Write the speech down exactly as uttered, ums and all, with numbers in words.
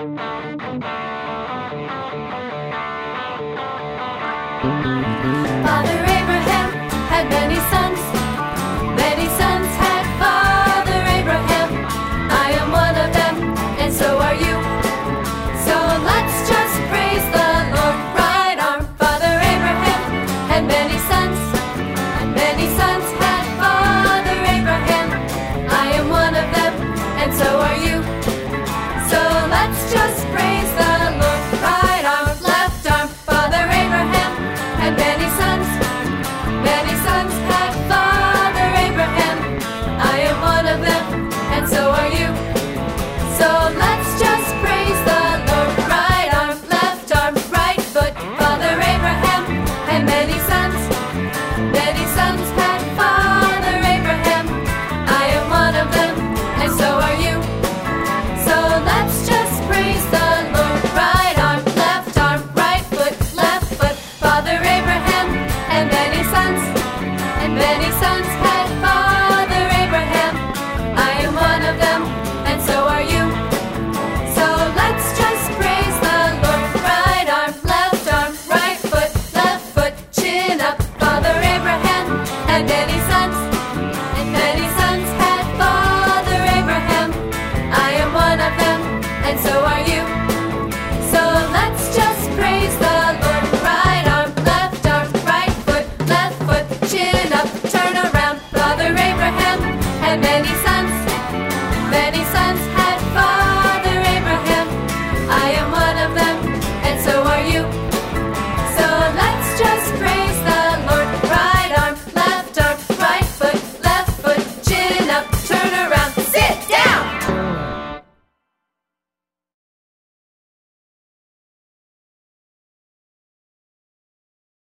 Father Abraham had many sons. Many sons had Father Abraham. I am one of them, and so are you. So let's just praise the Lord. Right arm. Father Abraham had many sons. Many sons had Father Abraham. I am one of them, and so are you. So let's just